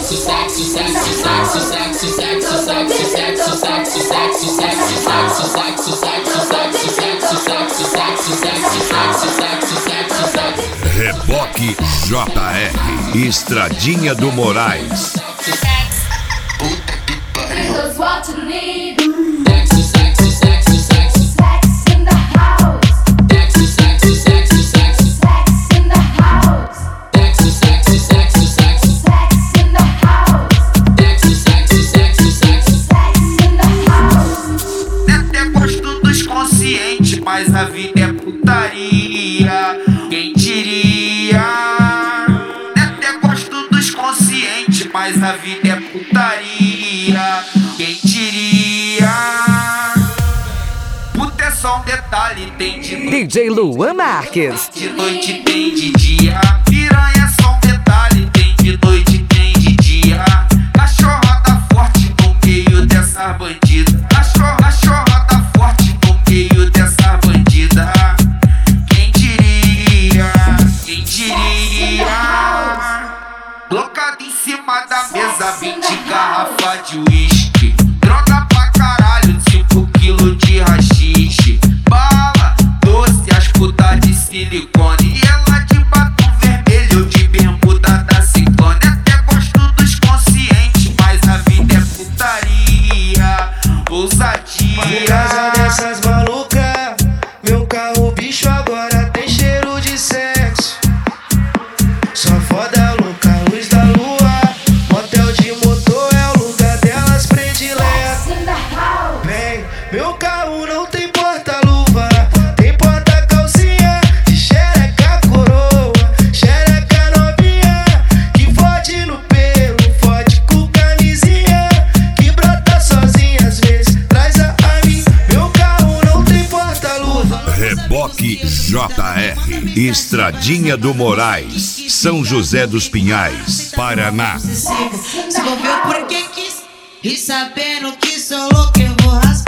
Reboque JR, Estradinha do Moraes. Mas a vida é putaria, quem diria? Até gosto dos conscientes, mas a vida é putaria, quem diria? Puta é só um detalhe, tem de noite, DJ Luan Marques. de noite tem de dia. Piranha é só um detalhe, tem de noite tem de dia. Cachorra tá forte no meio dessa bandida. Cachorra tá forte no meio dessa bandida. Quem diria? Quem diria? Colocado em cima da mesa 20 garrafas de uísque. Droga pra caralho, 5 quilos de haxixe. Bala, doce, as putas de silicone. E ela de batom vermelho, de bermuda da Ciclone. Até gosto dos conscientes, mas a vida é putaria, ousadia. Por causa dessas malucas, meu carro bicho agora tem cheiro de sexo. Só foda louca, luz da lua. Motel de motor é o lugar delas predileto. Vem, meu carro não tem porta-luva, tem porta-calcinha de xereca coroa. Xereca novinha, que fode no pelo, fode com camisinha, que brota sozinha às vezes, traz a mim. Meu carro não tem porta-luva. Reboque JR, Estradinha do Moraes, São José dos Pinhais, Paraná. Se envolveu porque quis, e sabendo que sou louco eu vou rasgar.